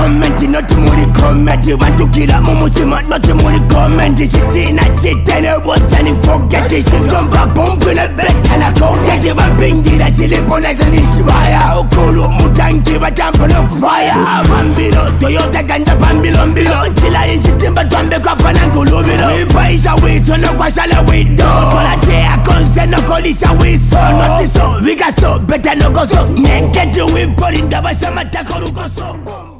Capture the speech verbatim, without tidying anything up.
commenti, not muri commenti. Bandukira mu mutima, not muri commenti. Sitina chitene botani forget it. Somba bumpuna betana forget it. Bambingira silipona zanishwaya. Okulu mutangi batampono fire. Bambilo Toyota ganda bambilo mbilo. Chila insitimba twambe kwa panangulubilo. Ipaisa wiso no kwa sala wido. Kola tea konse no kolisha wiso. Notiso, vigaso, beta no goso. Neketi wipori ndabasha matakoru goso.